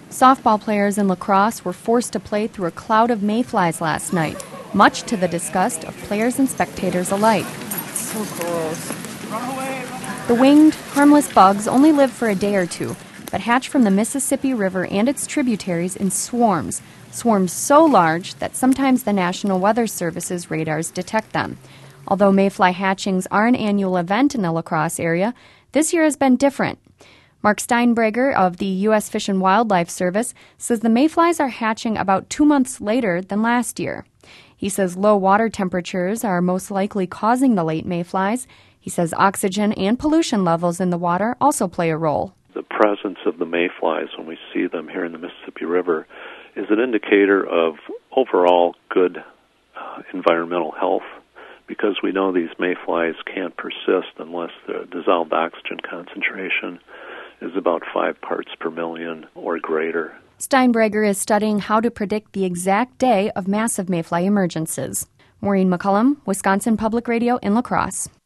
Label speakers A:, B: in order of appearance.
A: Softball players in La Crosse were forced to play through a cloud of mayflies last night, much to the disgust of players and spectators alike.
B: So gross.
A: The winged, harmless bugs only live for a day or two, but hatch from the Mississippi River and its tributaries in swarms so large that sometimes the National Weather Service's radars detect them. Although mayfly hatchings are an annual event in the La Crosse area, this year has been different. Mark Steinbreger of the U.S. Fish and Wildlife Service says the mayflies are hatching about 2 months later than last year. He says low water temperatures are most likely causing the late mayflies. He says oxygen and pollution levels in the water also play a role.
C: The presence of the mayflies when we see them here in the Mississippi River is an indicator of overall good environmental health, because we know these mayflies can't persist unless the dissolved oxygen concentration is about 5 parts per million or greater.
A: Steinbreger is studying how to predict the exact day of massive mayfly emergences. Maureen McCullum, Wisconsin Public Radio in La Crosse.